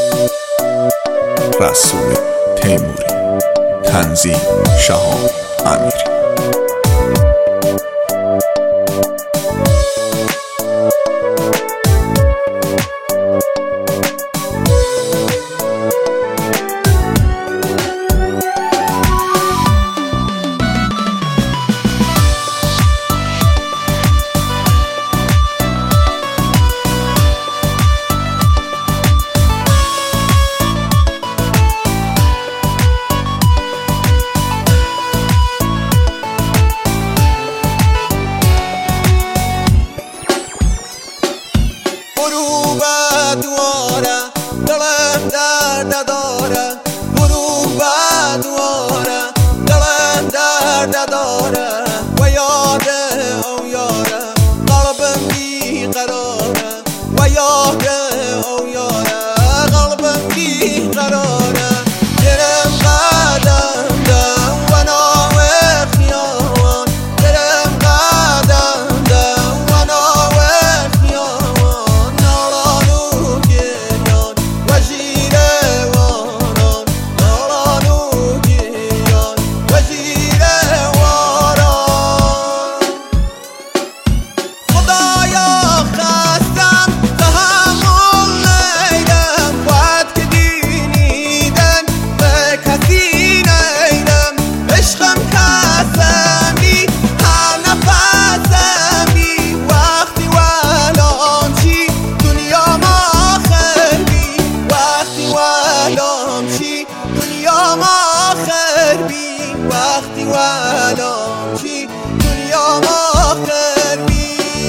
رسول تیموری. تنظیم شهاب امیری. دواره دلم درد داره، غروب دواره دلم درد داره، و یاد او یاره قلبم بی قراره، و یاد او یاره قلبم بی قراره. دلم قدم ده و نام خیابان، دلم قدم ده و نام خیابان، نالانو گریان و جیره واران، نالانو گریان و جیره واران. خدایا خستم تحمل نیدم، باید که دینیدن به کسی نیدم، عشقم کسمی هر نفسمی، وقتی ولام چی دنیا ما خربی، وقتی ولام چی دنیا ما خربی، وقتی ولام چی دنیا ما خربی.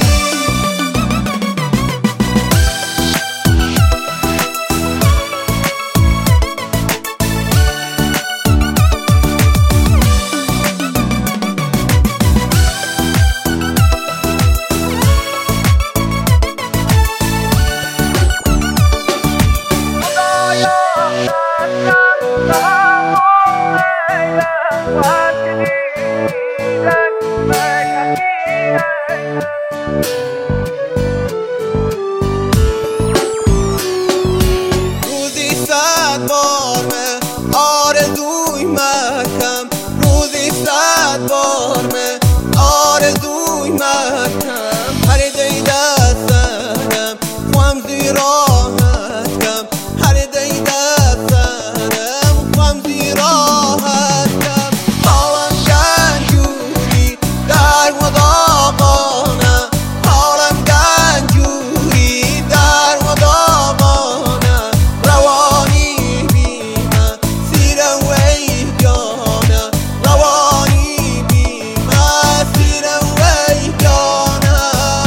روزی 100 بار من آرزوی مکم، روزی 100 بار من آرزوی مکم، هر دی دستم خوام زیراحت کم، هر دی دستم خوام زیراحت کم. حالم گنجوری در مداقانه، حالم گنجوری در مداقانه، روانی بیمه سیرم وی جانه، روانی بیمه سیرم وی جانه.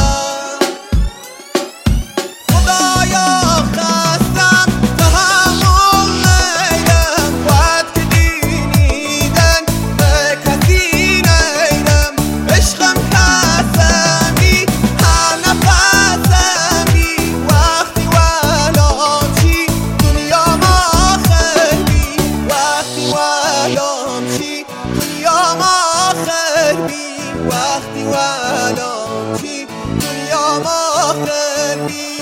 خدایا خستم تحمل نیدم، باید که دینیدن به کسی نیدم، عشقم کسمی هر نفسمی، وقتی ولام چی دنیا ما خربی، وقتی ولام چی دنیا ما خربی، وقتی ولام چی دنیا ما خربی.